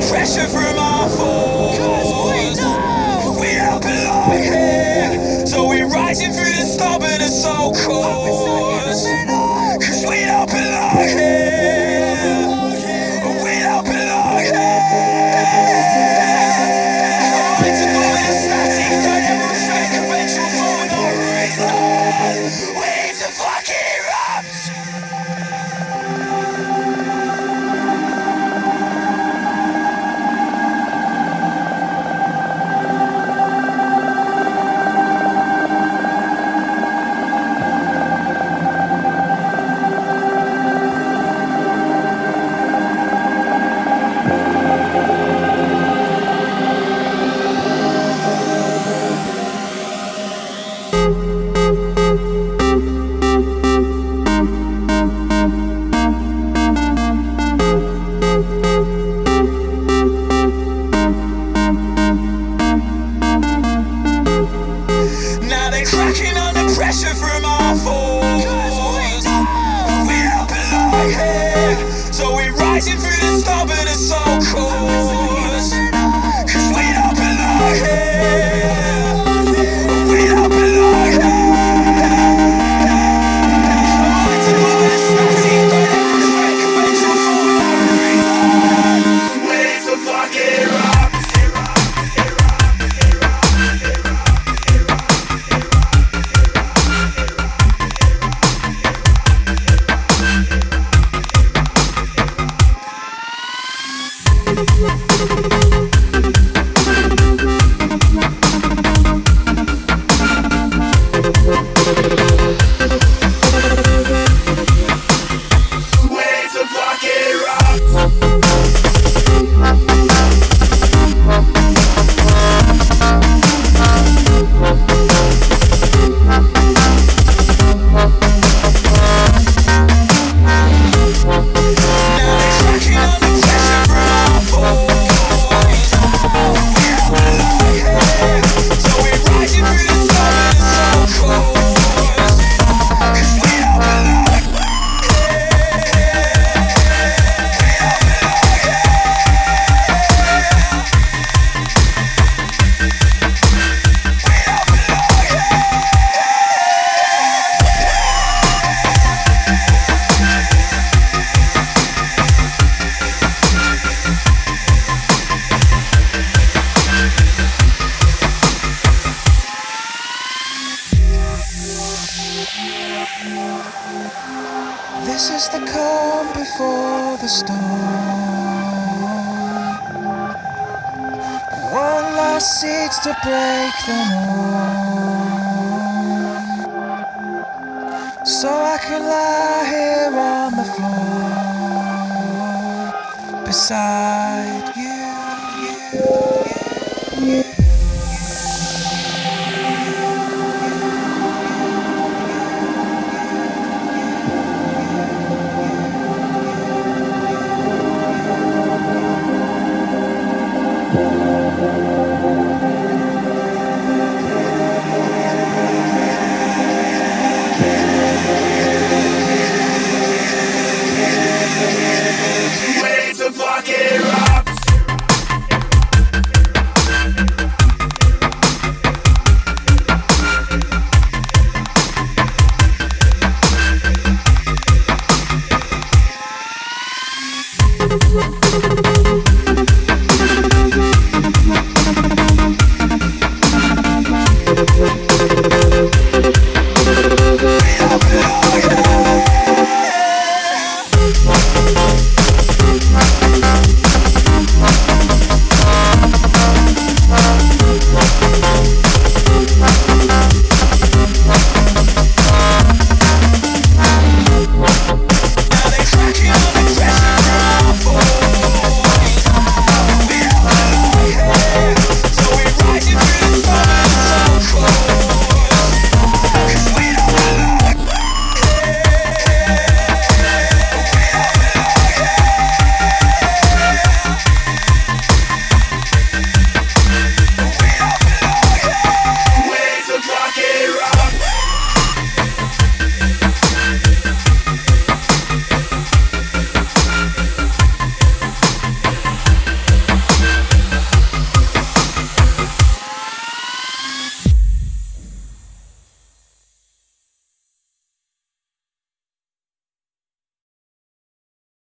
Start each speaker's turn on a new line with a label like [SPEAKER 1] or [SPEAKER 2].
[SPEAKER 1] pressure from our foes. 'Cause we don't belong here. So we're rising through the storm and it's so cold. 'Cause we don't belong here. We don't belong here. It's a moment of static, don't ever straight conventional for no reason. We need to fucking erupt. Cracking under pressure from our foes. 'Cause we don't belong here. So we're rising through the storm and it's so cold. 'Cause we don't belong here. We don't belong here. It's a moment of static, don't ever straight conventional for no reason. We need to fucking erupt. This is the calm before the storm. One last seeds to break them all. So I can lie here on the floor beside you. We'll be right back.